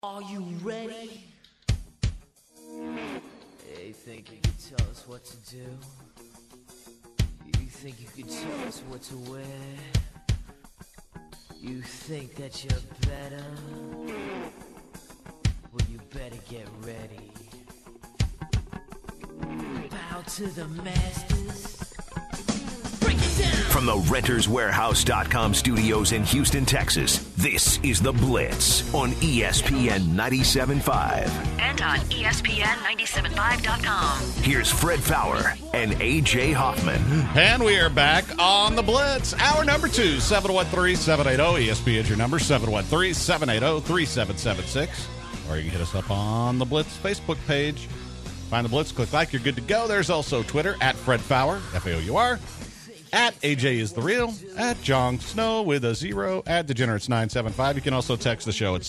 Are you ready? You think you can tell us what to do? You think you can tell us what to wear? You think that you're better? Well, you better get ready. Bow to the masters. Break it down! From the RentersWarehouse.com studios in Houston, Texas, this is The Blitz on ESPN 97.5. And on ESPN975.com. Here's Fred Fowler and A.J. Hoffman. And we are back on The Blitz. Hour number 2, 713-780. ESPN is your number, 713-780-3776. Or you can hit us up on The Blitz Facebook page. Find The Blitz, click like, you're good to go. There's also Twitter, at Fred Fowler, F-A-O-U-R. At AJ is the real, at Jon Snow with a 0, at Degenerates975. You can also text the show at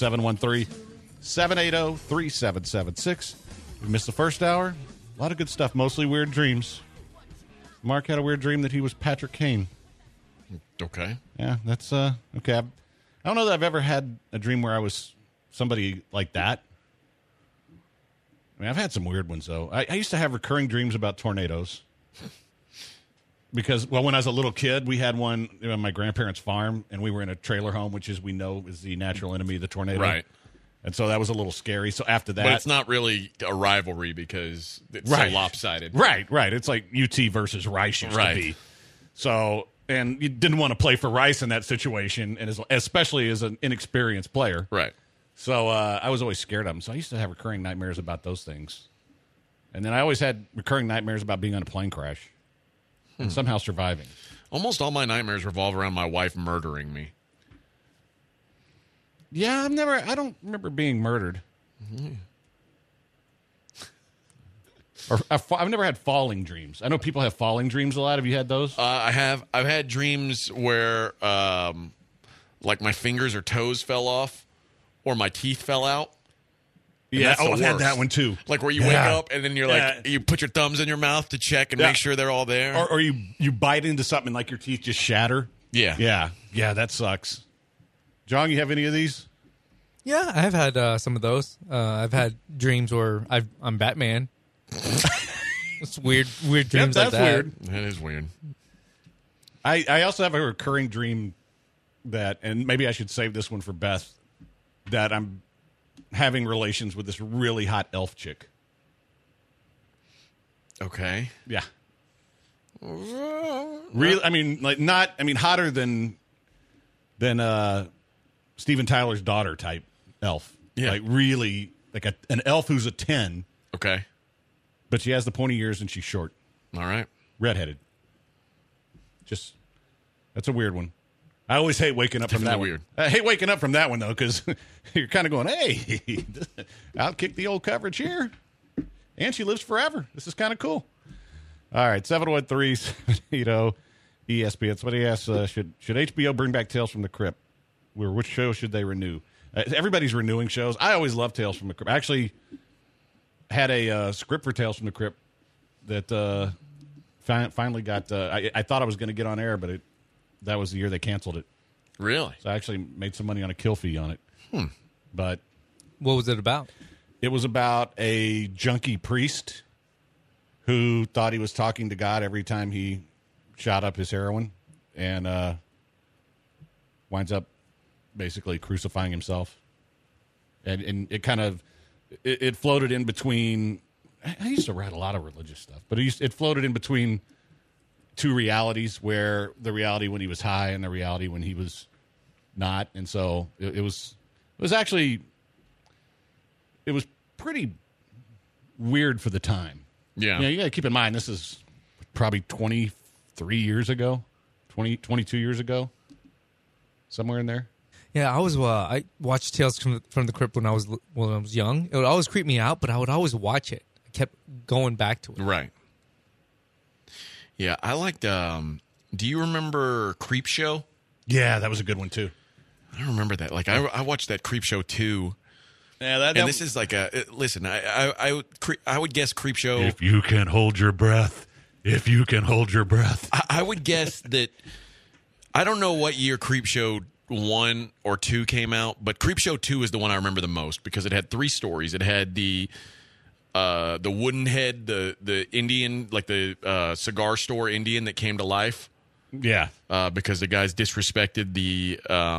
713-780-3776. We missed the first hour. A lot of good stuff, mostly weird dreams. Mark had a weird dream that he was Patrick Kane. Okay. Yeah, that's okay. I don't know that I've ever had a dream where I was somebody like that. I mean, I've had some weird ones, though. I used to have recurring dreams about tornadoes. Because, well, when I was a little kid, we had one on my grandparents' farm, and we were in a trailer home, which, as we know, is the natural enemy of the tornado. Right. And so that was a little scary. So after that... But it's not really a rivalry because it's so lopsided. Right. It's like UT versus Rice used to be. So, and you didn't want to play for Rice in that situation, and especially as an inexperienced player. Right. So I was always scared of them. So I used to have recurring nightmares about those things. And then I always had recurring nightmares about being on a plane crash. And somehow surviving. Almost all my nightmares revolve around my wife murdering me. Yeah, I don't remember being murdered. Mm-hmm. Or I've never had falling dreams. I know people have falling dreams a lot. Have you had those? I have. I've had dreams where, like, my fingers or toes fell off, or my teeth fell out. Yeah, I've had that one too. Like where you wake up and then you're like, you put your thumbs in your mouth to check and make sure they're all there. Or you bite into something and like your teeth just shatter. Yeah. Yeah, that sucks. John, you have any of these? Yeah, I've had some of those. I've had dreams where I'm Batman. It's weird dreams like that. That's weird. That is weird. I also have a recurring dream that, and maybe I should save this one for Beth, that I'm having relations with this really hot elf chick. Okay. Yeah. Really, I mean, hotter than Steven Tyler's daughter type elf. Yeah. Like really, like an elf who's a 10. Okay. But she has the pointy ears and she's short. All right. Redheaded. That's a weird one. I always hate waking up from that weird. one. I hate waking up from that one, though, because you're kind of going, hey, I'll kick the old coverage here. And she lives forever. This is kind of cool. All right, 713-780-ESPN. Somebody asked, should HBO bring back Tales from the Crypt? Which show should they renew? Everybody's renewing shows. I always love Tales from the Crypt. I actually had a script for Tales from the Crypt that finally got I thought I was going to get on air, but that was the year they canceled it. Really? So I actually made some money on a kill fee on it. But what was it about? It was about a junkie priest who thought he was talking to God every time he shot up his heroin and winds up basically crucifying himself. And it kind of it floated in between. I used to write a lot of religious stuff, but it floated in between two realities, where the reality when he was high and the reality when he was not. And so it was pretty weird for the time. Yeah. You got to keep in mind, this is probably 23 years ago, 22 years ago, somewhere in there. Yeah, I watched Tales from the Crypt when I was young. It would always creep me out, but I would always watch it. I kept going back to it. Right. Yeah, I liked. Do you remember Creepshow? Yeah, that was a good one too. I don't remember that. Like I watched that Creepshow too. Yeah, and this is like listen. I would guess Creepshow. If you can hold your breath, I would guess that. I don't know what year Creepshow 1 or 2 came out, but Creepshow 2 is the one I remember the most because it had 3 stories. It had the wooden head, the Indian, like the cigar store Indian that came to life. Yeah. Because the guys disrespected the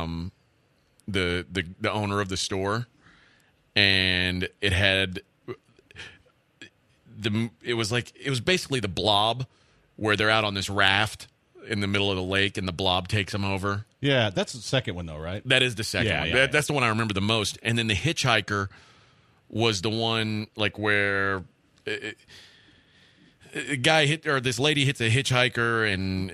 owner of the store, and it had it was basically the Blob, where they're out on this raft in the middle of the lake, and the Blob takes them over. Yeah, that's the second one, though, right? That is the second one. Yeah. That's the one I remember the most. And then the Hitchhiker was the one like where a guy this lady hits a hitchhiker, and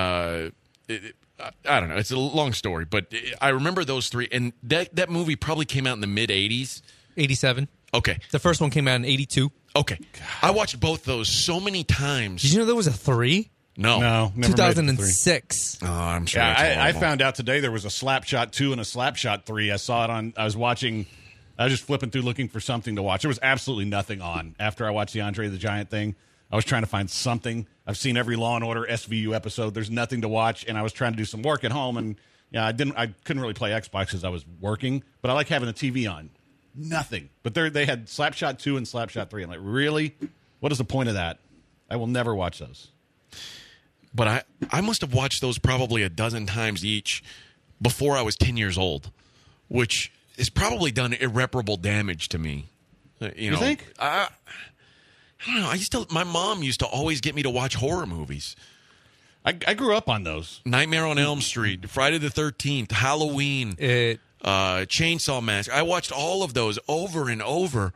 I don't know. It's a long story, but I remember those 3. And that movie probably came out in the mid 80s. 87. Okay. The first one came out in 82. Okay. I watched both those so many times. Did you know there was a 3? No, never made it to 2006. Oh, I'm sure. Yeah, that's I horrible. found out today there was a Slapshot 2 and a Slapshot 3. I saw it on. I was just flipping through looking for something to watch. There was absolutely nothing on after I watched the Andre the Giant thing. I was trying to find something. I've seen every Law and Order SVU episode. There's nothing to watch, and I was trying to do some work at home, and I couldn't really play Xbox because I was working. But I like having the TV on. Nothing. But they had Slapshot 2 and Slapshot 3. I'm like, really? What is the point of that? I will never watch those. But I must have watched those probably a dozen times each before I was 10 years old, which has probably done irreparable damage to me. You think? I don't know. My mom used to always get me to watch horror movies. I grew up on those. Nightmare on Elm Street, Friday the 13th, Halloween, Chainsaw Massacre. I watched all of those over and over.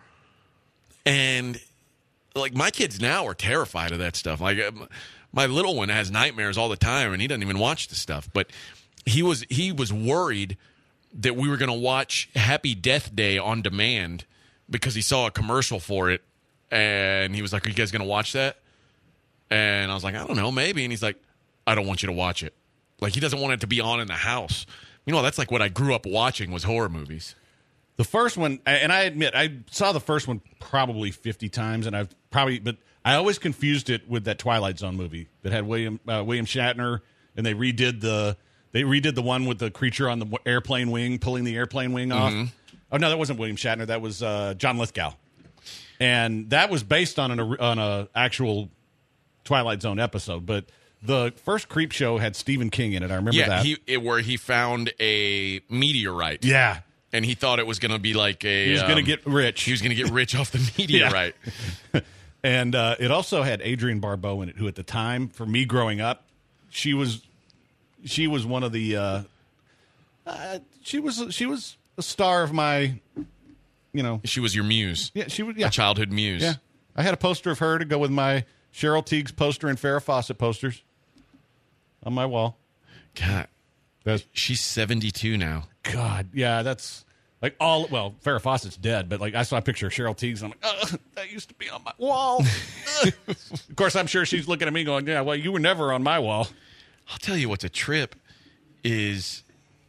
And like my kids now are terrified of that stuff. Like my little one has nightmares all the time, and he doesn't even watch the stuff. But he was worried that we were going to watch Happy Death Day on demand because he saw a commercial for it, and he was like, "Are you guys going to watch that?" And I was like, "I don't know, maybe." And he's like, "I don't want you to watch it." Like he doesn't want it to be on in the house. You know, that's like what I grew up watching was horror movies. The first one, and I admit, I saw the first one probably 50 times, and but I always confused it with that Twilight Zone movie that had William Shatner, and they redid the one with the creature on the airplane wing pulling the airplane wing off. Oh no, that wasn't William Shatner. That was John Lithgow, and that was based on an actual Twilight Zone episode. But the first Creepshow had Stephen King in it. I remember that. Where he found a meteorite. Yeah. And he thought it was going to be like He was going to get rich. He was going to get rich off the meteorite. And it also had Adrienne Barbeau in it, who at the time, for me growing up, she was one of the she was a star of my, She was your muse. Yeah, she was. Yeah, a childhood muse. Yeah, I had a poster of her to go with my Cheryl Tiegs poster and Farrah Fawcett posters on my wall. God, she's 72 now. God, yeah, that's like Farrah Fawcett's dead, but like I saw a picture of Cheryl Tiegs, and I'm like, that used to be on my wall. Of course, I'm sure she's looking at me going, yeah, well, you were never on my wall. I'll tell you what's a trip is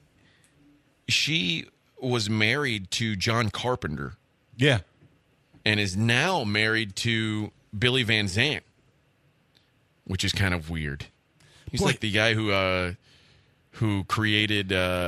she was married to John Carpenter. Yeah. And is now married to Billy Van Zandt, which is kind of weird. He's like the guy who created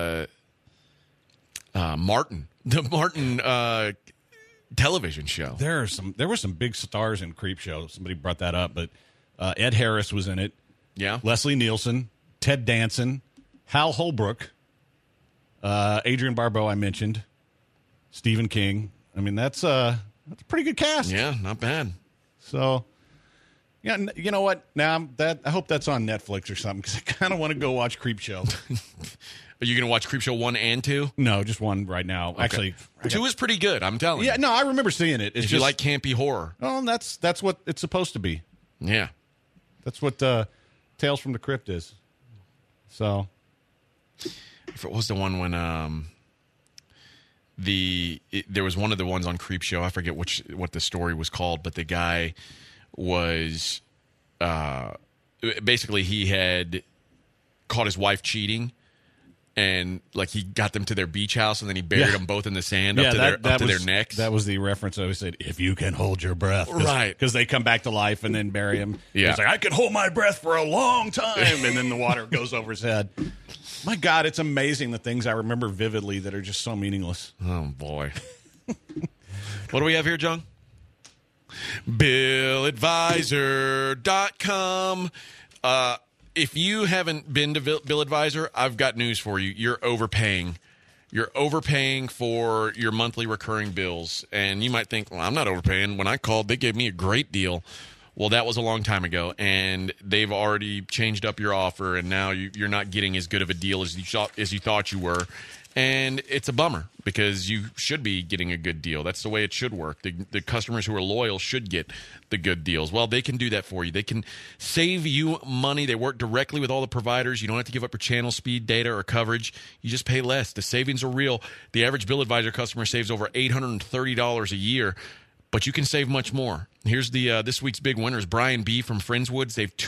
Martin, the Martin television show. There were some big stars in Creepshow. Somebody brought that up, but Ed Harris was in it. Yeah. Leslie Nielsen, Ted Danson, Hal Holbrook, Adrienne Barbeau I mentioned, Stephen King. I mean, that's a pretty good cast. Yeah, not bad. So, yeah, you know what? Now I hope that's on Netflix or something because I kind of want to go watch Creepshow. Are you going to watch Creepshow 1 and 2? No, just one right now. Okay. Actually, 2 is pretty good, I'm telling you. Yeah, no, I remember seeing it. If you like campy horror. Oh, that's what it's supposed to be. Yeah. That's what Tales from the Crypt is. So. If it was the one when there was one of the ones on Creepshow, I forget what the story was called, but the guy was basically he had caught his wife cheating. And like he got them to their beach house, and then he buried them both in the sand up to their necks. That was the reference I always said. If you can hold your breath, right? Because they come back to life and then bury him. Yeah, he's like, I can hold my breath for a long time, and then the water goes over his head. My God, it's amazing the things I remember vividly that are just so meaningless. Oh, boy. What do we have here, John? BillAdvisor.com. If you haven't been to Bill Advisor, I've got news for you. You're overpaying. You're overpaying for your monthly recurring bills. And you might think, well, I'm not overpaying. When I called, they gave me a great deal. Well, that was a long time ago, and they've already changed up your offer, and now you're not getting as good of a deal as you thought you were. And it's a bummer because you should be getting a good deal. That's the way it should work. The customers who are loyal should get the good deals. Well, they can do that for you. They can save you money. They work directly with all the providers. You don't have to give up your channel speed, data, or coverage. You just pay less. The savings are real. The average Bill Advisor customer saves over $830 a year, but you can save much more. Here's the this week's big winners. Brian B. from Friendswood saved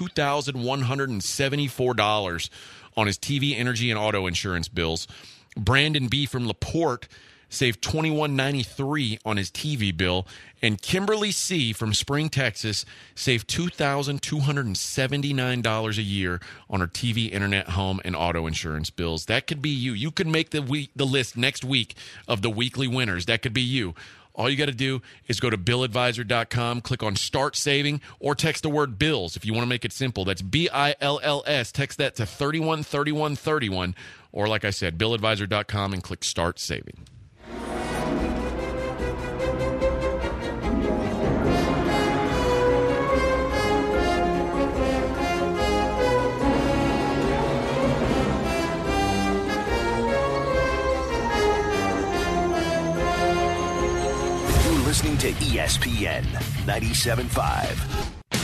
$2,174 on his TV, energy, and auto insurance bills. Brandon B. from LaPorte saved $2,193 on his TV bill. And Kimberly C. from Spring, Texas saved $2,279 a year on her TV, internet, home, and auto insurance bills. That could be you. You could make the list next week of the weekly winners. That could be you. All you got to do is go to BillAdvisor.com, click on Start Saving, or text the word BILLS if you want to make it simple. That's BILLS. Text that to 313131. Or, like I said, BillAdvisor.com and click Start Saving. Listening to ESPN 97.5.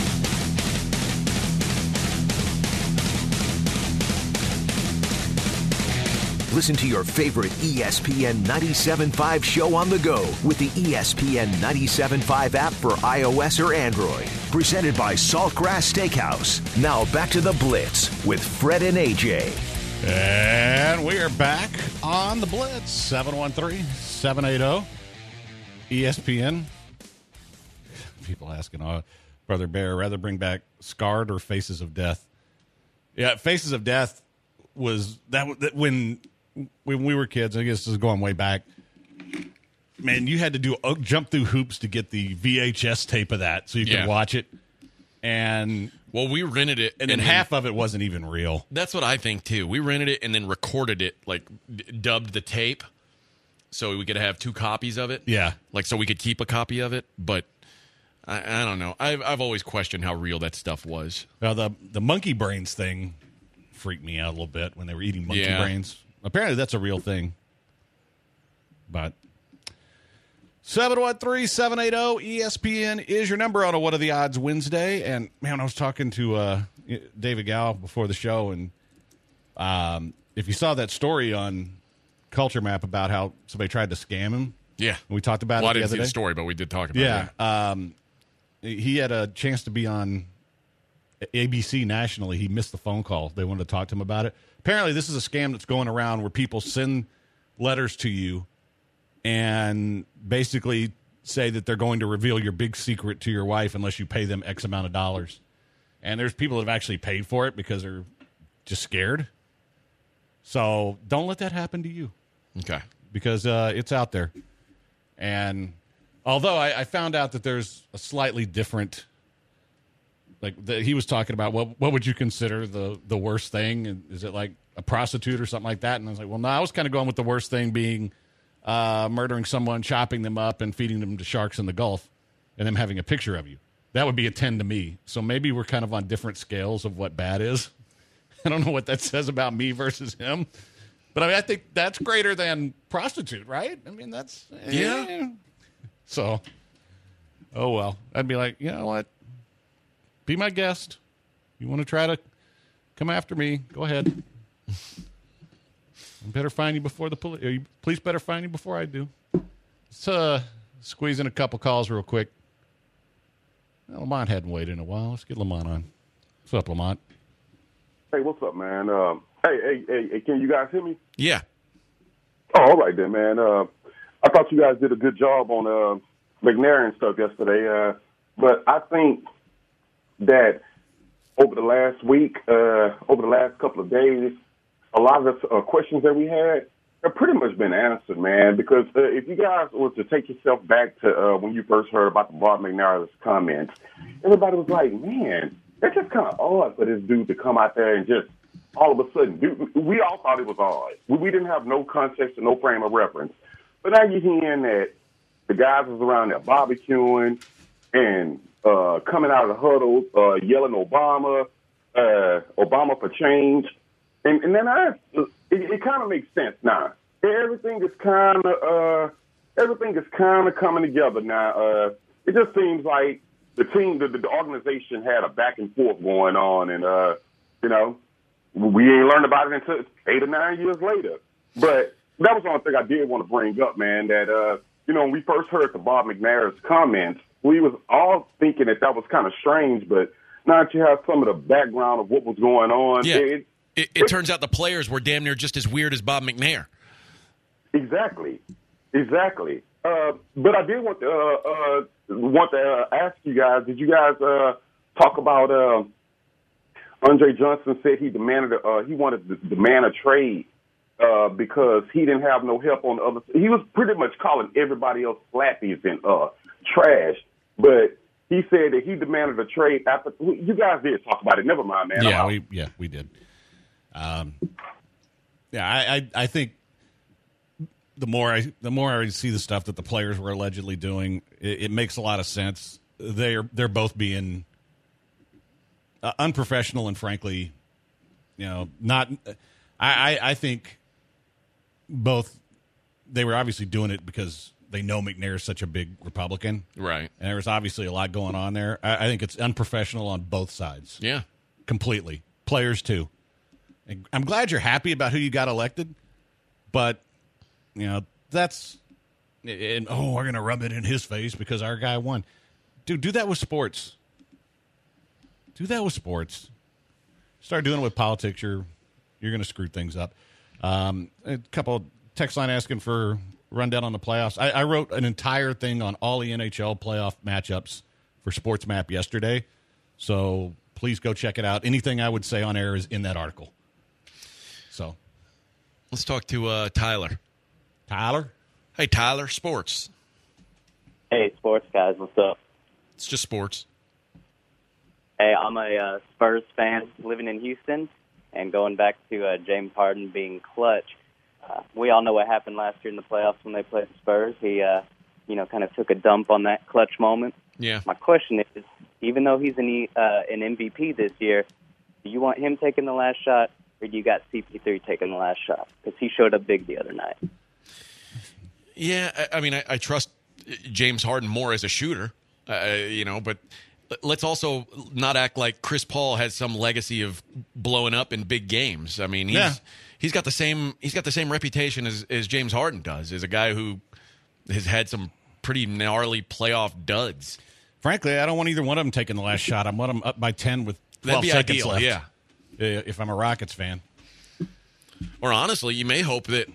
Listen to your favorite ESPN 97.5 show on the go with the ESPN 97.5 app for iOS or Android. Presented by Saltgrass Steakhouse. Now back to the Blitz with Fred and AJ. And we are back on the Blitz. 713-780. ESPN. People asking, Brother Bear, rather bring back Scarred or Faces of Death? Yeah, Faces of Death was that when we were kids. I guess this is going way back. Man, you had to jump through hoops to get the VHS tape of that so you could watch it. And well, we rented it, and then half of it wasn't even real. That's what I think too. We rented it and then recorded it, like dubbed the tape. So we could have two copies of it. Yeah. Like, so we could keep a copy of it. But I don't know. I've always questioned how real that stuff was. Well, the monkey brains thing freaked me out a little bit when they were eating monkey brains. Apparently that's a real thing. But 713-780 ESPN is your number on a What Are the Odds Wednesday. And, man, I was talking to David Gow before the show. And if you saw that story on Culture Map about how somebody tried to scam him. Yeah. We talked about it the other day. I didn't see the story, but we did talk about it. He had a chance to be on ABC nationally. He missed the phone call. They wanted to talk to him about it. Apparently, this is a scam that's going around where people send letters to you and basically say that they're going to reveal your big secret to your wife unless you pay them X amount of dollars. And there's people that have actually paid for it because they're just scared. So don't let that happen to you. Okay. Because it's out there. And although I found out that there's a slightly different, he was talking about, what would you consider the worst thing? And is it like a prostitute or something like that? And I was like, well, no, I was kind of going with the worst thing being murdering someone, chopping them up, and feeding them to sharks in the Gulf, and them having a picture of you. That would be a 10 to me. So maybe we're kind of on different scales of what bad is. I don't know what that says about me versus him. But I mean, I think that's greater than prostitute, right? I mean, that's... Yeah. So, oh, well. I'd be like, you know what? Be my guest. You want to try to come after me, go ahead. I better find you before the police... Police better find you before I do. Let's squeeze in a couple calls real quick. Well, Lamont hadn't waited in a while. Let's get Lamont on. What's up, Lamont? Hey, what's up, man? Hey, can you guys hear me? Yeah. Oh, all right then, man. I thought you guys did a good job on McNair and stuff yesterday. But I think that over the last week, over the last couple of days, a lot of the questions that we had have pretty much been answered, man. Because if you guys were to take yourself back to when you first heard about the Bob McNair's comments, everybody was like, man, that's just kind of odd for this dude to come out there and just all of a sudden, we all thought it was odd. We didn't have no context and no frame of reference. But now you're hearing that the guys was around there barbecuing and coming out of the huddle, yelling Obama for change. And then it kind of makes sense now. Everything is kind of coming together now. It just seems like the team, the organization had a back and forth going on, and we ain't learned about it until 8 or 9 years later. But that was the only thing I did want to bring up, man. That when we first heard the Bob McNair's comments, we was all thinking that was kind of strange. But now that you have some of the background of what was going on, it turns out the players were damn near just as weird as Bob McNair. Exactly. But I did want to ask you guys, did you guys talk about Andre Johnson said he wanted to demand a trade because he didn't have no help on the other side. He was pretty much calling everybody else slappies and trash, but he said that he demanded a trade after. You guys did talk about it. Never mind, man. We did. I think the more I see the stuff that the players were allegedly doing, it makes a lot of sense. They're both being unprofessional and frankly, not. I think both they were obviously doing it because they know McNair is such a big Republican, right? And there was obviously a lot going on there. I think it's unprofessional on both sides. Yeah, completely. Players too. And I'm glad you're happy about who you got elected, but that's we're gonna rub it in his face because our guy won. Dude, do that with sports. Start doing it with politics. You're going to screw things up. A couple text line asking for rundown on the playoffs. I wrote an entire thing on all the NHL playoff matchups for Sports Map yesterday, so please go check it out. Anything I would say on air is in that article. So let's talk to Tyler. Tyler? Hey, Tyler, sports. Hey, sports guys, what's up? It's just sports. Hey, I'm a Spurs fan living in Houston, and going back to James Harden being clutch. We all know what happened last year in the playoffs when they played the Spurs. He, kind of took a dump on that clutch moment. Yeah. My question is, even though he's an MVP this year, do you want him taking the last shot, or do you got CP3 taking the last shot? Because he showed up big the other night. Yeah, I mean, I trust James Harden more as a shooter, but let's also not act like Chris Paul has some legacy of blowing up in big games. I mean, he's got the same reputation as James Harden does, as a guy who has had some pretty gnarly playoff duds. Frankly, I don't want either one of them taking the last shot. I want them up by 10 with 12 seconds ideal, left. Yeah, if I'm a Rockets fan. Or honestly, you may hope that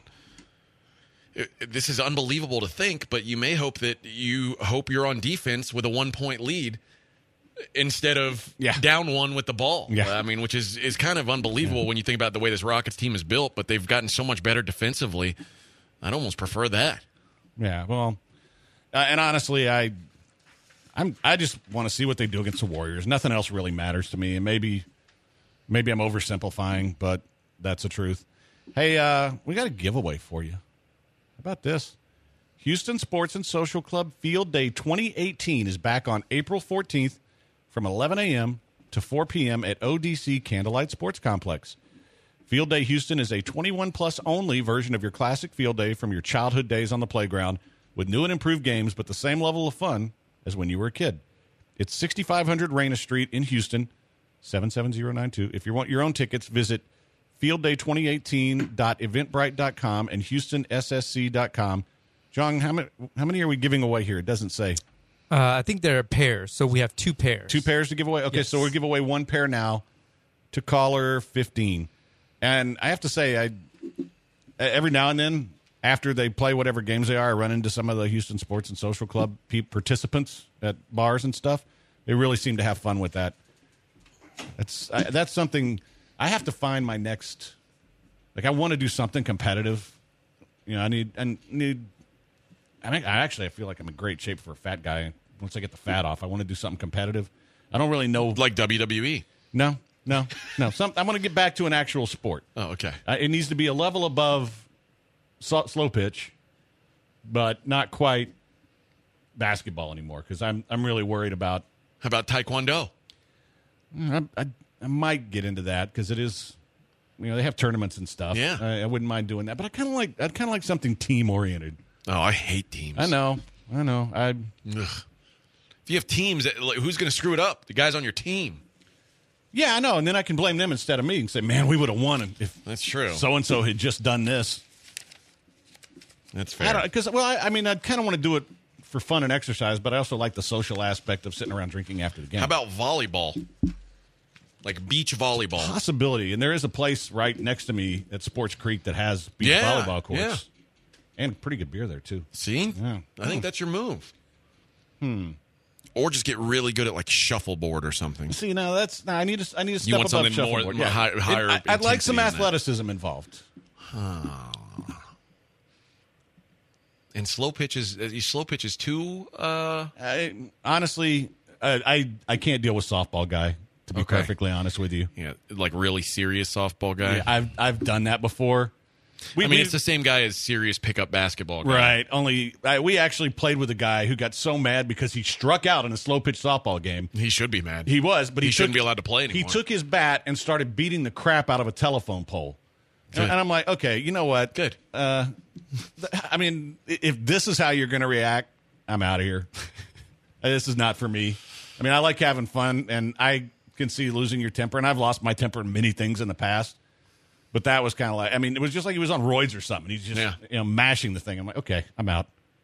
this is unbelievable to think, but you may hope that you're on defense with a 1-point lead instead of down one with the ball. Yeah. I mean, which is kind of unbelievable when you think about the way this Rockets team is built, but they've gotten so much better defensively. I'd almost prefer that. Yeah, well, and honestly, I just want to see what they do against the Warriors. Nothing else really matters to me, and maybe I'm oversimplifying, but that's the truth. Hey, we got a giveaway for you. How about this? Houston Sports and Social Club Field Day 2018 is back on April 14th from 11 a.m. to 4 p.m. at ODC Candlelight Sports Complex. Field Day Houston is a 21-plus only version of your classic field day from your childhood days on the playground with new and improved games but the same level of fun as when you were a kid. It's 6500 Reyna Street in Houston, 77092. If you want your own tickets, visit fieldday2018.eventbrite.com and houstonssc.com. John, how many are we giving away here? It doesn't say. I think there are pairs, so we have 2 pairs. 2 pairs to give away? Okay, yes. So we'll give away 1 pair now to caller 15. And I have to say, every now and then, after they play whatever games they are, I run into some of the Houston Sports and Social Club participants at bars and stuff. They really seem to have fun with that. That's something. I have to find my next Like, I want to do something competitive. You know, I feel like I'm in great shape for a fat guy. Once I get the fat off, I want to do something competitive. I don't really know. Like WWE? No. I want to get back to an actual sport. Oh, okay. It needs to be a level above slow pitch, but not quite basketball anymore, because I'm really worried about. How about Taekwondo? I might get into that, because it is, they have tournaments and stuff. Yeah. I wouldn't mind doing that, but I'd kind of like something team oriented. Oh, I hate teams. I know. Ugh. If you have teams, who's going to screw it up? The guys on your team. Yeah, I know, and then I can blame them instead of me and say, "Man, we would have won if that's true. So and so had just done this." That's fair. Because I kind of want to do it for fun and exercise, but I also like the social aspect of sitting around drinking after the game. How about volleyball? Like beach volleyball? Possibility, and there is a place right next to me at Sports Creek that has beach volleyball courts. Yeah. And pretty good beer there, too. See? Yeah. I think that's your move. Or just get really good at, like, shuffleboard or something. See, now I need to step You want above something shuffleboard. more higher I'd like some intensity than that. athleticism involved. And slow pitches too? Honestly, I can't deal with softball guy, to be perfectly honest with you. Yeah, like really serious softball guy? Yeah, I've done that before. It's the same guy as serious pickup basketball guy. Right. Only we actually played with a guy who got so mad because he struck out in a slow pitch softball game. He should be mad. He was, but he shouldn't be allowed to play anymore. He took his bat and started beating the crap out of a telephone pole. And I'm like, okay, you know what? Good. If this is how you're going to react, I'm out of here. This is not for me. I like having fun, and I can see losing your temper, and I've lost my temper in many things in the past. But that was kind of like, it was just like he was on roids or something. He's just, mashing the thing. I'm like, okay, I'm out.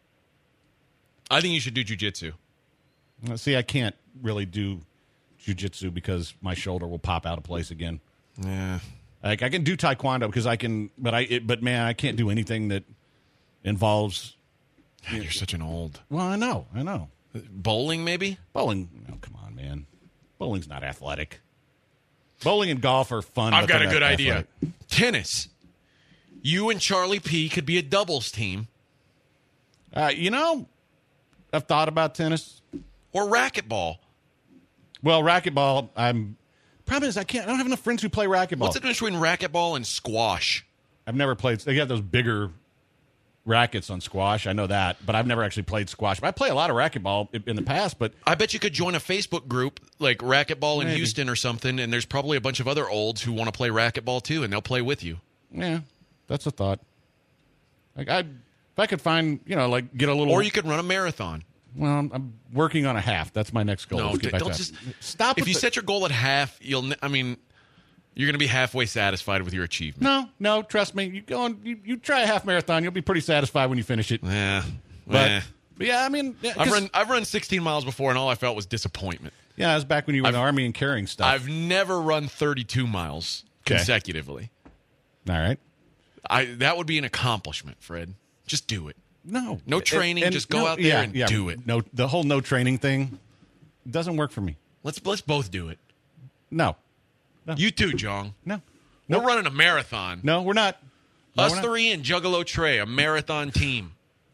I think you should do jiu-jitsu. See, I can't really do jiu-jitsu because my shoulder will pop out of place again. Yeah. Like, I can do taekwondo because I can, but man, I can't do anything that involves. You're such an old. Well, I know. Bowling, maybe? Bowling. Oh, come on, man. Bowling's not athletic. Bowling and golf are fun. I've got a good idea. Tennis. You and Charlie P could be a doubles team. I've thought about tennis. Or racquetball. Well, racquetball, problem is I don't have enough friends who play racquetball. What's the difference between racquetball and squash? I've never played. They have those bigger rackets on squash. I know that, but I've never actually played squash. But I play a lot of racquetball in the past. But I bet you could join a Facebook group like Racquetball in Maybe. Houston or something, and there's probably a bunch of other olds who want to play racquetball too, and they'll play with you. Yeah, that's a thought. Like if I could find, get a little. Or you could run a marathon. Well, I'm working on a half. That's my next goal. No, don't just stop. If you set your goal at half, you're going to be halfway satisfied with your achievement. No, trust me. You go on. You try a half marathon. You'll be pretty satisfied when you finish it. Yeah, but yeah, I've run 16 miles before, and all I felt was disappointment. Yeah, it was back when you were in the Army and carrying stuff. I've never run 32 miles consecutively. All right, that would be an accomplishment, Fred. Just do it. No training. Just go out there and do it. No, the whole no training thing doesn't work for me. Let's both do it. No. You too, Jong. No. We're running a marathon. No, we're not. Us three and Juggalo Trey, a marathon team.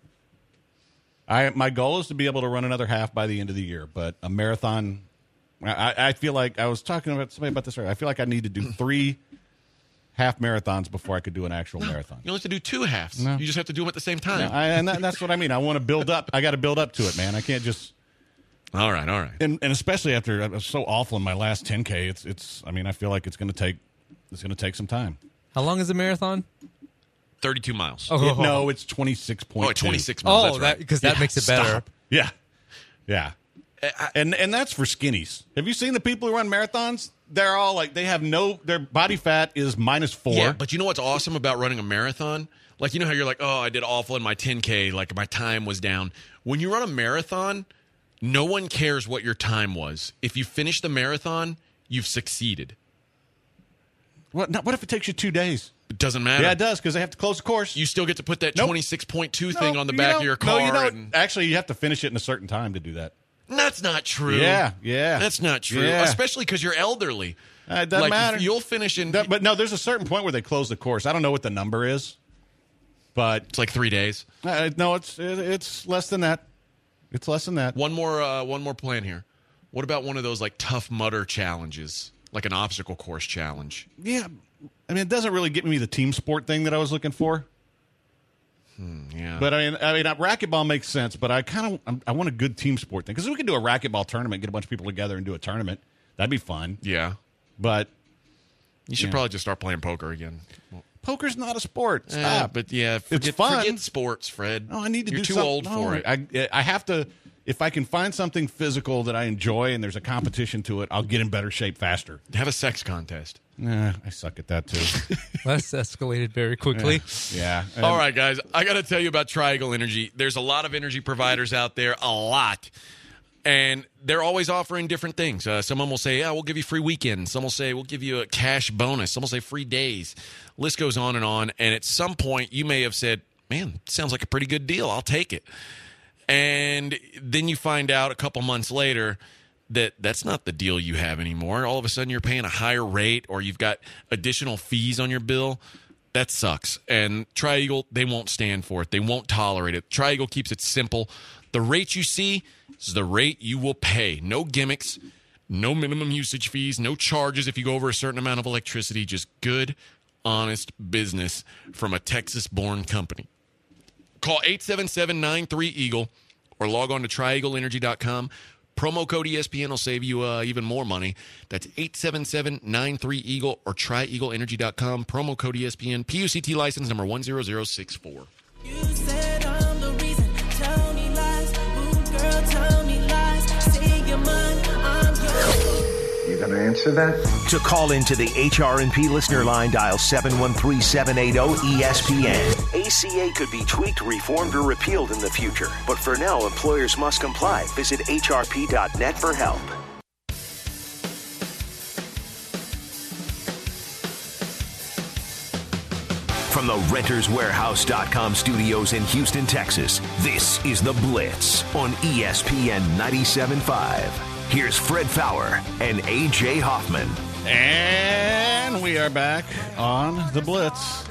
My goal is to be able to run another half by the end of the year, but a marathon. I feel like I was talking about somebody about this earlier. I feel like I need to do 3 half marathons before I could do an actual marathon. You only have to do 2 halves. No. You just have to do them at the same time. That's what I mean. I want to build up. I got to build up to it, man. I can't just. All right. And especially after I was so awful in my last 10K, it's. I feel like it's going to take some time. How long is a marathon? 32 miles. No, it's 26.2. Oh, 26 miles. That's right. Because that makes it better. Stop. Yeah. And that's for skinnies. Have you seen the people who run marathons? They're all like, their body fat is -4. Yeah, but you know what's awesome about running a marathon? Like, you know how you're like, oh, I did awful in my 10K, like my time was down. When you run a marathon, no one cares what your time was. If you finish the marathon, you've succeeded. What if it takes you 2 days? It doesn't matter. Yeah, it does, because they have to close the course. You still get to put that Nope. 26.2 thing on the back of your car. No, you don't. Actually, you have to finish it in a certain time to do that. That's not true. Yeah. That's not true, Yeah. especially because you're elderly. It doesn't matter. You'll finish in... But no, there's a certain point where they close the course. I don't know what the number is, but... It's like 3 days. No, it's less than that. It's less than that. One more plan here. What about one of those like Tough Mudder challenges, like an obstacle course challenge? Yeah. I mean, it doesn't really get me the team sport thing that I was looking for. Yeah. But I mean, racquetball makes sense, but I want a good team sport thing because we could do a racquetball tournament, get a bunch of people together and do a tournament. That'd be fun. Yeah. But you should probably just start playing poker again. Poker's not a sport. Stop. But yeah, it's fun. Forget sports, Fred. No, I need to You're do too something. old for it. I have to. If I can find something physical that I enjoy and there's a competition to it, I'll get in better shape faster. Have a sex contest. Nah, I suck at that too. That's escalated very quickly. Yeah. All right, guys. I got to tell you about Tri-Eagle Energy. There's a lot of energy providers out there, a lot. And they're always offering different things. Someone will say, we'll give you free weekends. Some will say, we'll give you a cash bonus. Some will say free days. List goes on. And at some point, you may have said, man, sounds like a pretty good deal. I'll take it. And then you find out a couple months later that that's not the deal you have anymore. All of a sudden, you're paying a higher rate or you've got additional fees on your bill. That sucks. And Tri-Eagle, they won't stand for it. They won't tolerate it. Tri-Eagle keeps it simple. The rate you see is the rate you will pay. No gimmicks, no minimum usage fees, no charges if you go over a certain amount of electricity. Just good, honest business from a Texas-born company. Call 877-93-EAGLE or log on to TriEagleEnergy.com. Promo code ESPN will save you even more money. That's 877-93-EAGLE or TriEagleEnergy.com. Promo code ESPN. PUCT license number 10064. You said I'm the reason. Tell me lies. Ooh, girl, tell me lies. Say you're mine, I'm yours. You gonna answer that? To call into the HRNP listener line, dial 713-780-ESPN. ACA could be tweaked, reformed, or repealed in the future. But for now, employers must comply. Visit hrp.net for help. From the RentersWarehouse.com studios in Houston, Texas, this is The Blitz on ESPN 97.5. Here's Fred Fowler and A.J. Hoffman. And we are back on The Blitz.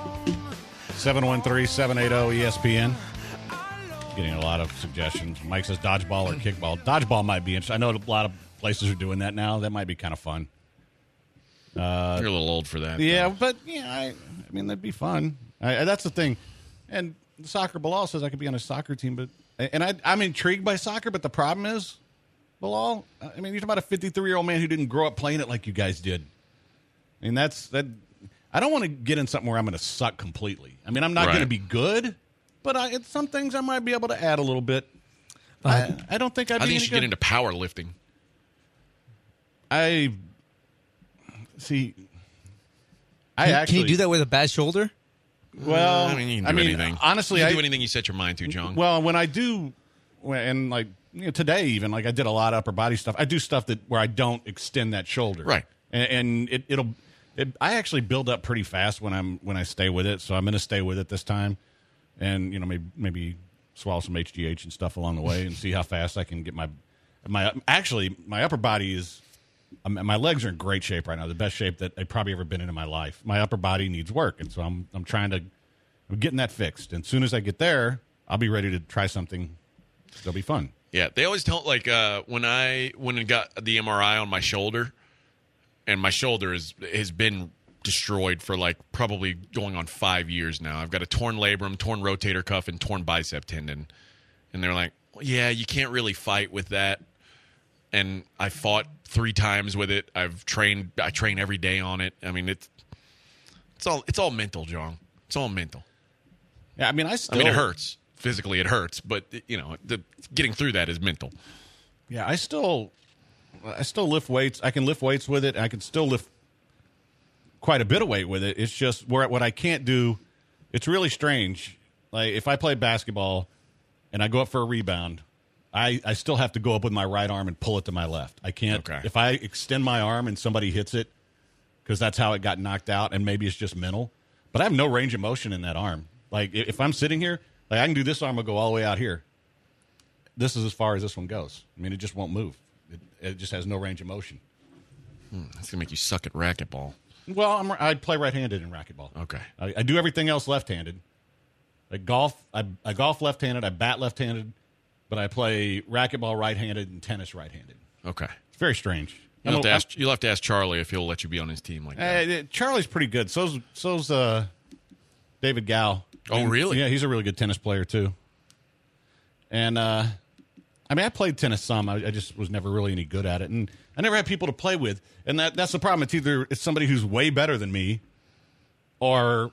713-780-ESPN. Getting a lot of suggestions. Mike says dodgeball or kickball. Dodgeball might be interesting. I know a lot of places are doing that now. That might be kind of fun. You're a little old for that. Yeah, but yeah, I mean, that'd be fun. That's the thing. And Soccer Bilal says I could be on a soccer team, but I'm intrigued by soccer, but the problem is, Bilal, I mean, you're talking about a 53-year-old man who didn't grow up playing it like you guys did. I mean, that. I don't want to get in something where I'm going to suck completely. I mean, I'm not going to be good, but some things I might be able to add a little bit. I don't think I'd be. I think you should get into powerlifting. Can you do that with a bad shoulder? Well, I mean, you can do anything. Honestly, you can do anything you set your mind to, John. Well, when I do, and like today even, like I did a lot of upper body stuff. I do stuff where I don't extend that shoulder, right? And I actually build up pretty fast when I stay with it. So I'm going to stay with it this time, and maybe swallow some HGH and stuff along the way, and see how fast I can get my upper body is. My legs are in great shape right now, the best shape that I've probably ever been in my life. My upper body needs work, and so I'm getting that fixed. And as soon as I get there, I'll be ready to try something that'll be fun. Yeah, they always tell when I got the MRI on my shoulder, and my shoulder has been destroyed for probably going on 5 years now. I've got a torn labrum, torn rotator cuff, and torn bicep tendon, and they're like, well, yeah, you can't really fight with that. And I fought 3 times with it. I train every day on it. I mean, it's all mental, John. It's all mental. Yeah, I mean, it hurts. Physically, it hurts, but getting through that is mental. Yeah, I still lift weights. I can lift weights with it. I can still lift quite a bit of weight with it. It's just what I can't do. It's really strange. Like if I play basketball and I go up for a rebound, I still have to go up with my right arm and pull it to my left. I can't. Okay. If I extend my arm and somebody hits it, because that's how it got knocked out, and maybe it's just mental, but I have no range of motion in that arm. Like if I'm sitting here, I can do this arm will go all the way out here. this is as far as this one goes. I mean, it just won't move. It just has no range of motion. That's gonna make you suck at racquetball. Well, I play right-handed in racquetball. Okay. I do everything else left-handed. Like golf, I golf left-handed. I bat left-handed, but I play racquetball right-handed and tennis right-handed. Okay. It's very strange. You'll have to ask Charlie if he'll let you be on his team like that. Charlie's pretty good. So's David Gow. Oh, really? Yeah, he's a really good tennis player too. And I played tennis some. I just was never really any good at it, and I never had people to play with. And that's the problem. It's either it's somebody who's way better than me, or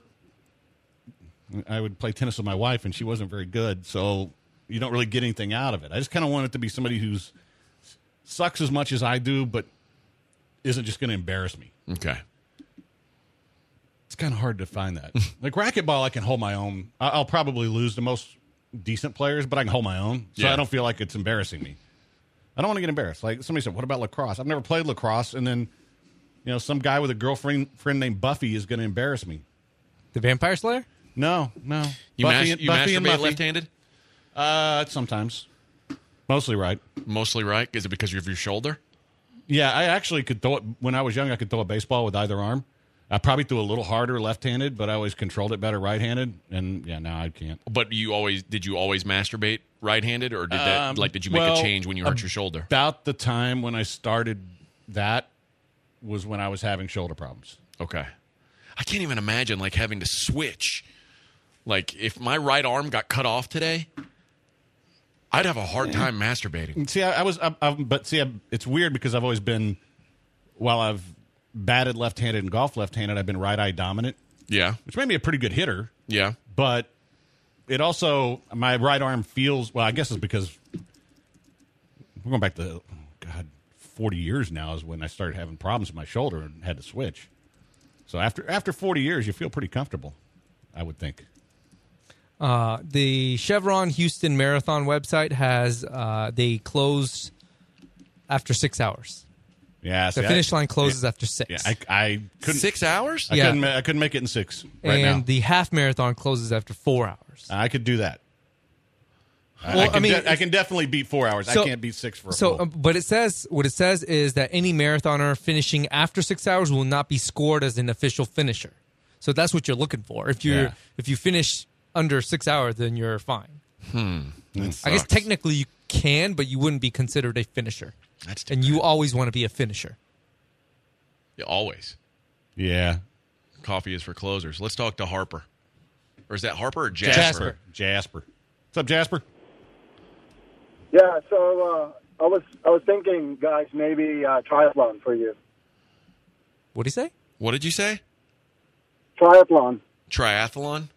I would play tennis with my wife, and she wasn't very good, so you don't really get anything out of it. I just kind of want it to be somebody who's sucks as much as I do, but isn't just going to embarrass me. Okay. It's kind of hard to find that. Like racquetball, I can hold my own. I'll probably lose to most decent players, but I can hold my own, so I don't feel like it's embarrassing me. I don't want to get embarrassed. Like somebody said, what about lacrosse? I've never played lacrosse, and then some guy with a girlfriend named Buffy is going to embarrass me. The Vampire Slayer? No. You masturbate Muffy. left-handed? Sometimes. Mostly right. Mostly right? Is it because of your shoulder? Yeah, I actually could throw it. When I was young, I could throw a baseball with either arm. I probably threw a little harder left-handed, but I always controlled it better right-handed. And, now I can't. But did you always masturbate right-handed, or did you make a change when you hurt your shoulder? About the time when I started that was when I was having shoulder problems. Okay. I can't even imagine, having to switch. If my right arm got cut off today, I'd have a hard time masturbating. See, it's weird because I've always been, while I've batted left-handed and golf left-handed, I've been right-eye dominant. Yeah. Which made me a pretty good hitter. Yeah. But it also, my right arm feels, I guess it's because we're going back to, 40 years now is when I started having problems with my shoulder and had to switch. So after 40 years, you feel pretty comfortable, I would think. The Chevron Houston Marathon website has they closed after 6 hours. Yeah, the finish line closes after 6. Yeah, I couldn't. 6 hours? I couldn't make it in 6 right now. And the half marathon closes after 4 hours. I could do that. Well, I can definitely beat 4 hours. I can't beat 6 for a full. But what it says is that any marathoner finishing after 6 hours will not be scored as an official finisher. So that's what you're looking for. If you finish under 6 hours, then you're fine. I guess technically you can, but you wouldn't be considered a finisher. And you always want to be a finisher. Yeah, always. Yeah. Coffee is for closers. Let's talk to Harper. Or is that Harper or Jasper? Jasper. What's up, Jasper? Yeah, so I was thinking, guys, maybe triathlon for you. What did he say? What did you say? Triathlon. Triathlon?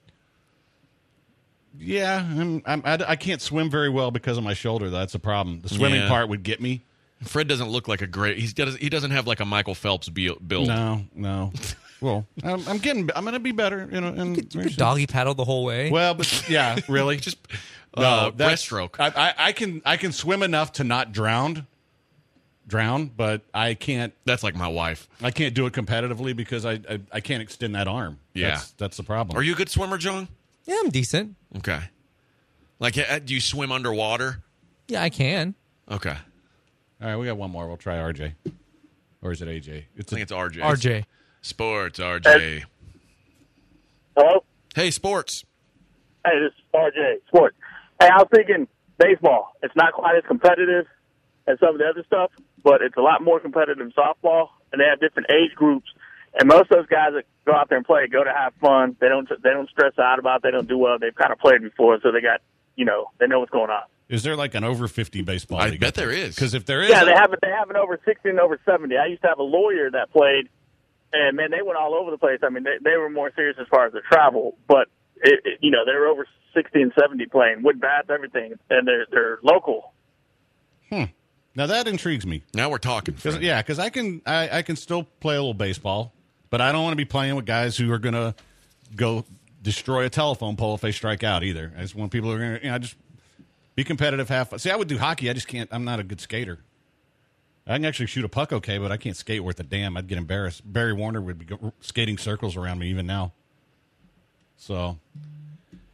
Yeah, I can't swim very well because of my shoulder. That's a problem. The swimming part would get me. Fred doesn't look like a great. He doesn't have like a Michael Phelps build. No. Well, I'm going to be better. You could doggy paddle the whole way. Well, but yeah, really, just breaststroke. I can swim enough to not drown, but I can't. That's like my wife. I can't do it competitively because I can't extend that arm. Yeah, that's the problem. Are you a good swimmer, John? Yeah, I'm decent. Okay. Do you swim underwater? Yeah, I can. Okay. All right, we got one more. We'll try RJ. Or is it AJ? I think it's RJ. RJ. Sports, RJ. Hello? Hey, sports. Hey, this is RJ. Sports. Hey, I was thinking baseball. It's not quite as competitive as some of the other stuff, but it's a lot more competitive than softball, and they have different age groups. And most of those guys that go out there and play go to have fun. They don't stress out about it. They don't do well. They've kind of played before, so they got, they know what's going on. Is there like an over 50 baseball league? I bet there is. Because if there is, yeah, they have an over 60 and over 70. I used to have a lawyer that played, and man, they went all over the place. I mean, they were more serious as far as the travel, but they were over 60 and 70 playing with bats, everything, and they're local. Now that intrigues me. Now we're talking. Because I can still play a little baseball, but I don't want to be playing with guys who are going to go destroy a telephone pole if they strike out either. I just want people who are going to, just be competitive, have fun. See, I would do hockey. I just can't. I'm not a good skater. I can actually shoot a puck okay, but I can't skate worth a damn. I'd get embarrassed. Barry Warner would be skating circles around me even now. So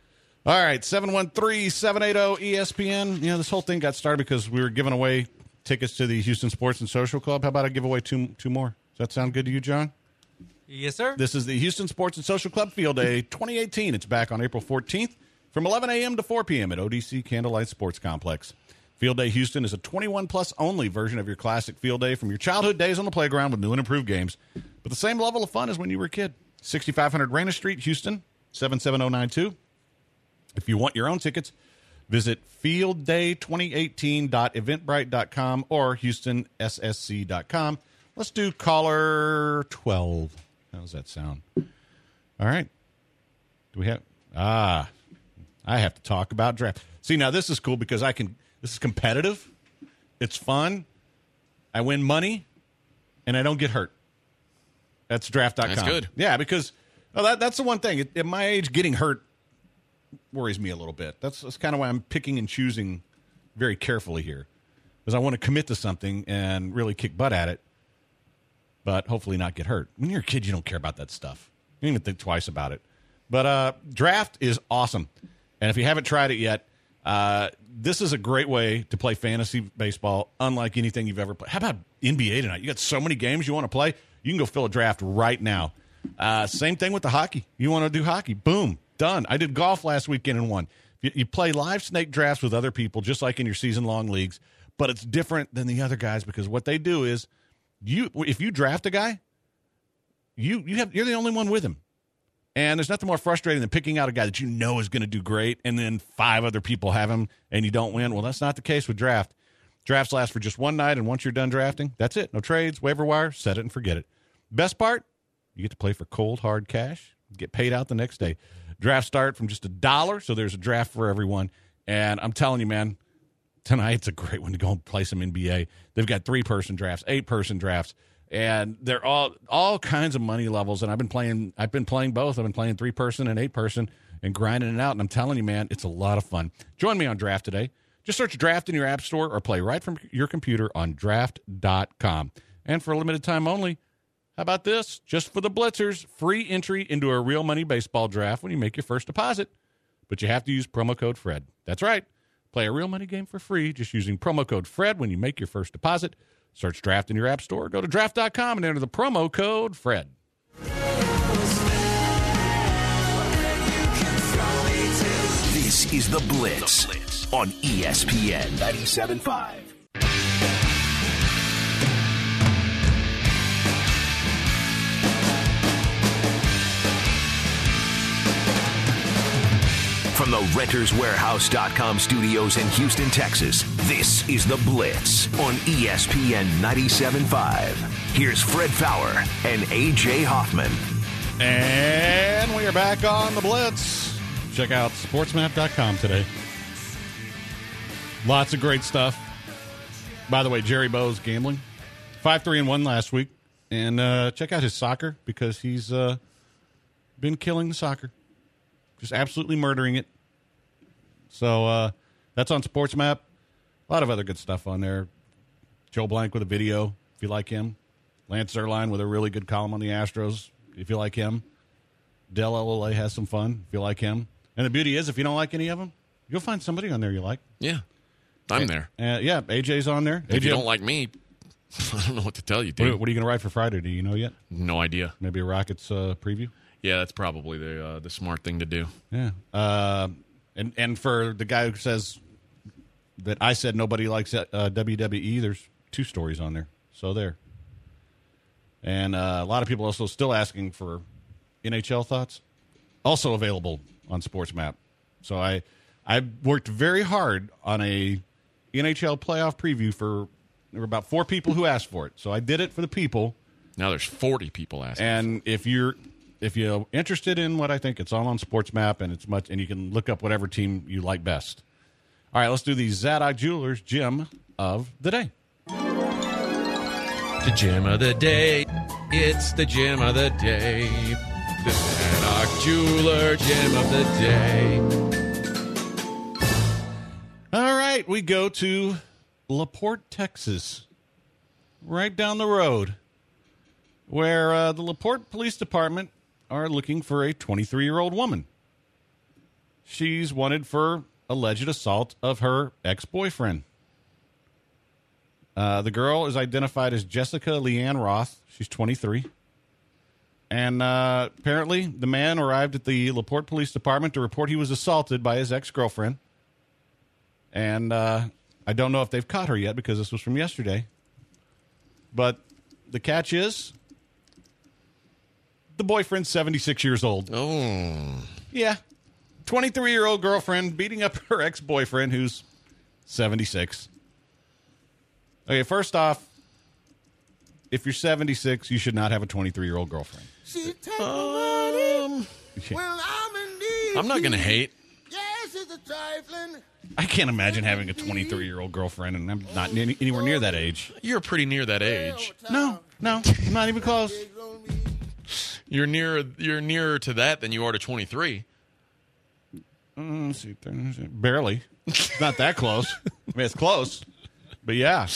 All right, 713-780-ESPN. You know, this whole thing got started because we were giving away tickets to the Houston Sports and Social Club. How about I give away two more? Does that sound good to you, John? Yes, sir. This is the Houston Sports and Social Club Field Day 2018. It's back on April 14th from 11 a.m. to 4 p.m. at ODC Candlelight Sports Complex. Field Day Houston is a 21-plus only version of your classic Field Day from your childhood days on the playground with new and improved games, but the same level of fun as when you were a kid. 6500 Reyna Street, Houston, 77092. If you want your own tickets, visit fieldday2018.eventbrite.com or houstonssc.com. Let's do caller 12. How does that sound? All right. Do we have... I have to talk about draft. See, now this is cool because this is competitive. It's fun. I win money, and I don't get hurt. That's draft.com. That's good. Yeah, because that's the one thing. At my age, getting hurt worries me a little bit. That's kind of why I'm picking and choosing very carefully here, because I want to commit to something and really kick butt at it, but hopefully not get hurt. When you're a kid, you don't care about that stuff. You don't even think twice about it. But draft is awesome, and if you haven't tried it yet, this is a great way to play fantasy baseball unlike anything you've ever played. How about NBA tonight? You got so many games you want to play. You can go fill a draft right now. Same thing with the hockey. You want to do hockey. Boom. Done. I did golf last weekend and won. You play live snake drafts with other people, just like in your season-long leagues, but it's different than the other guys because what they do is, if you draft a guy, you're the only one with him. And there's nothing more frustrating than picking out a guy that you know is going to do great, and then 5 other people have him, and you don't win. Well, that's not the case with draft. Drafts last for just one night, and once you're done drafting, that's it. No trades, waiver wire, set it and forget it. Best part, you get to play for cold, hard cash, get paid out the next day. Drafts start from just $1, so there's a draft for everyone. And I'm telling you, man, tonight's a great one to go and play some NBA. They've got 3-person drafts, 8-person drafts, and they're all kinds of money levels. And I've been playing both. I've been playing 3-person and 8-person and grinding it out. And I'm telling you, man, it's a lot of fun. Join me on Draft today. Just search Draft in your app store or play right from your computer on draft.com. And for a limited time only, how about this? Just for the Blitzers, free entry into a real money baseball draft when you make your first deposit. But you have to use promo code FRED. That's right. Play a real money game for free just using promo code FRED when you make your first deposit. Search Draft in your app store. Go to draft.com and enter the promo code FRED. This is The Blitz on ESPN 97.5. From the RentersWarehouse.com studios in Houston, Texas, this is The Blitz on ESPN 97.5. Here's Fred Fowler and A.J. Hoffman. And we are back on The Blitz. Check out sportsmap.com today. Lots of great stuff. By the way, Jerry Bowe's gambling. 5-3-1 last week. And check out his soccer because he's been killing the soccer. Just absolutely murdering it. So that's on SportsMap. A lot of other good stuff on there. Joe Blank with a video, if you like him. Lance Zierlein with a really good column on the Astros, if you like him. Del LLA has some fun, if you like him. And the beauty is, if you don't like any of them, you'll find somebody on there you like. Yeah, I'm there. Yeah, AJ's on there. If AJ, you don't like me, I don't know what to tell you, dude. What are you going to write for Friday? Do you know yet? No idea. Maybe a Rockets preview? Yeah, that's probably the smart thing to do. Yeah. And for the guy who says that I said nobody likes WWE, there's 2 stories on there. So there. And a lot of people also still asking for NHL thoughts. Also available on SportsMap. So I worked very hard on a NHL playoff preview for there were about 4 people who asked for it. So I did it for the people. Now there's 40 people asking. And if you're interested in what I think, it's all on SportsMap, and and you can look up whatever team you like best. All right, let's do the Zadok Jewelers Gem of the Day. The Gem of the Day. It's the Gem of the Day. The Zadok Jeweler Gem of the Day. All right, we go to LaPorte, Texas, right down the road, where the LaPorte Police Department are looking for a 23-year-old woman. she's wanted for alleged assault of her ex-boyfriend. The girl is identified as Jessica Leanne Roth. She's 23. And apparently the man arrived at the LaPorte Police Department to report he was assaulted by his ex-girlfriend. And I don't know if they've caught her yet because this was from yesterday. But the catch is the boyfriend's 76 years old. Oh. Yeah. 23-year-old girlfriend beating up her ex-boyfriend who's 76. Okay, first off, if you're 76, you should not have a 23-year-old girlfriend. I'm not going to hate. I can't imagine having a 23-year-old girlfriend, and I'm not anywhere near that age. You're pretty near that age. No, I'm not even close. You're nearer to that than you are to 23. Let's see, barely. It's not that close. I mean, it's close, but yeah.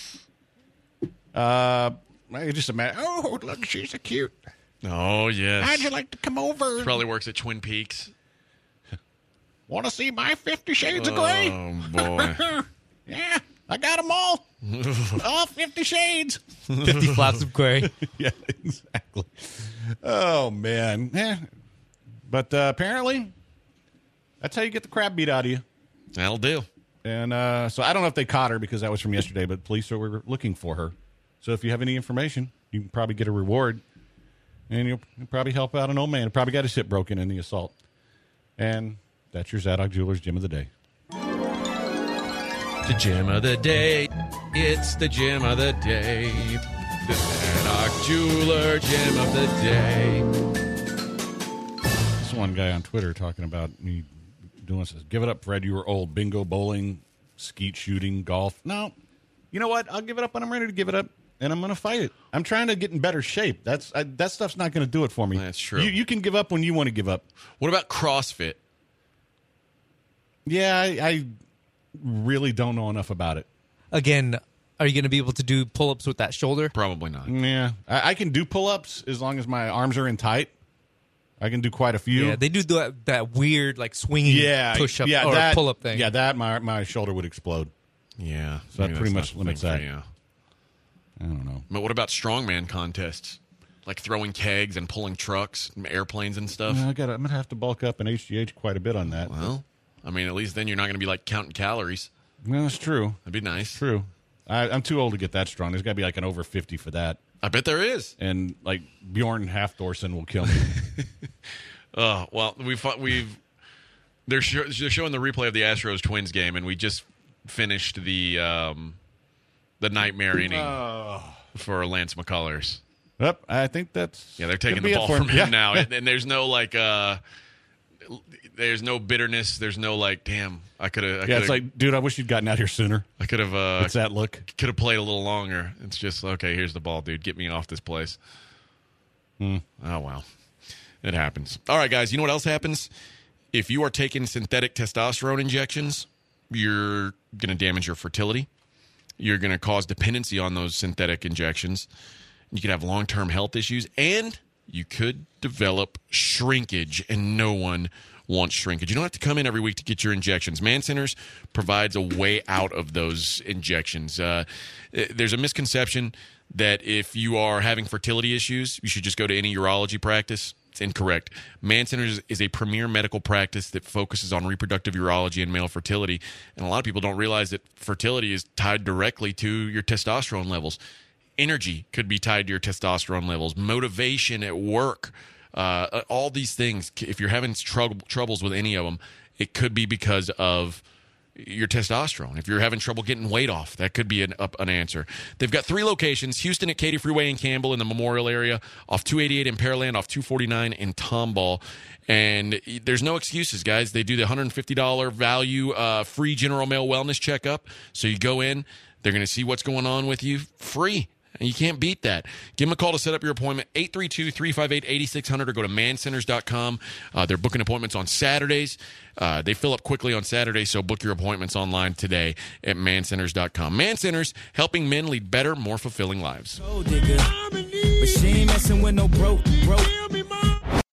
I just imagine. Oh, look, she's so cute. Oh yes. How'd you like to come over? She probably works at Twin Peaks. Want to see my 50 Shades of Grey? Oh boy. Yeah, I got them all. All 50 shades. 50 flaps of gray. Yeah, exactly. Oh, man. Yeah. But apparently, that's how you get the crap beat out of you. That'll do. And so I don't know if they caught her because that was from yesterday, but police were looking for her. So if you have any information, you can probably get a reward. And you'll probably help out an old man who probably got his hip broken in the assault. And that's your Zadok Jewelers Gem of the Day. The gem of the day. It's the gem of the day. The Zadok Jeweler Gem of the day. This one guy on Twitter talking about me doing this. Give it up, Fred. You were old. Bingo, bowling, skeet shooting, golf. No. You know what? I'll give it up when I'm ready to give it up, and I'm going to fight it. I'm trying to get in better shape. That stuff's not going to do it for me. That's true. You can give up when you want to give up. What about CrossFit? Yeah, I really don't know enough about it. Again, are you going to be able to do pull-ups with that shoulder? Probably not. Yeah. I can do pull-ups as long as my arms are in tight. I can do quite a few. Yeah, they do that weird, like, swinging push-up or pull-up thing. Yeah, that, my shoulder would explode. Yeah. So that pretty much limits that. Yeah. I don't know. But what about strongman contests? Like throwing kegs and pulling trucks, airplanes and stuff? I'm going to have to bulk up in HGH quite a bit on that. Well, I mean, at least then you're not going to be, like, counting calories. Well, that's true. That'd be nice. True. I'm too old to get that strong. There's got to be like an over 50 for that. I bet there is. And like Bjorn Halfdorson will kill me. Oh, well, they're showing the replay of the Astros Twins game, and we just finished the nightmare inning for Lance McCullers. Yep, I think that's they're taking the ball from him now, and there's no like there's no bitterness. There's no like, damn, I could have. Yeah, it's like, dude, I wish you'd gotten out here sooner. I could have. What's that look? Could have played a little longer. It's just okay. Here's the ball, dude. Get me off this place. Oh wow, it happens. All right, guys. You know what else happens? If you are taking synthetic testosterone injections, you're going to damage your fertility. You're going to cause dependency on those synthetic injections. You could have long-term health issues, and you could develop shrinkage, and no one wants shrinkage. You don't have to come in every week to get your injections. Man Centers provides a way out of those injections. There's a misconception that if you are having fertility issues, you should just go to any urology practice. It's incorrect. Man Centers is a premier medical practice that focuses on reproductive urology and male fertility, and a lot of people don't realize that fertility is tied directly to your testosterone levels. Energy could be tied to your testosterone levels, motivation at work, all these things. If you're having troubles with any of them, it could be because of your testosterone. If you're having trouble getting weight off, that could be an answer. They've got 3 locations: Houston at Katy Freeway in Campbell in the Memorial area, off 288 in Pearland, off 249 in Tomball. And there's no excuses, guys. They do the $150 value free general male wellness checkup. So you go in, they're going to see what's going on with you free. And you can't beat that. Give them a call to set up your appointment, 832-358-8600, or go to mancenters.com. They're booking appointments on Saturdays. They fill up quickly on Saturdays, so book your appointments online today at mancenters.com. Man Centers, helping men lead better, more fulfilling lives. But she ain't messing with no broke.